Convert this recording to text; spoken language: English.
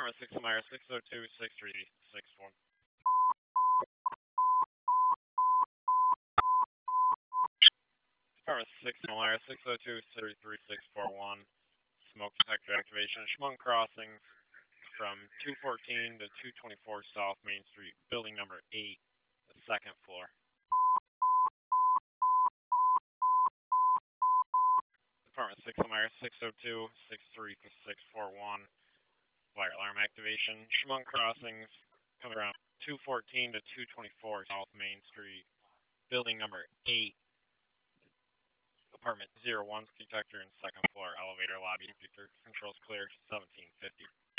Department 6 Meyer 602-6364. Department 6 Meyer 602-3341. Smoke detector activation. Schmung Crossings from 214 to 224 South Main Street, building number 8, the second floor. Department 6 Meyer 602-63641. Fire alarm activation. Schmung Crossings coming around 214 to 224 South Main Street, building number 8, apartment 01 detector and second floor elevator lobby detector. Controls clear 1750.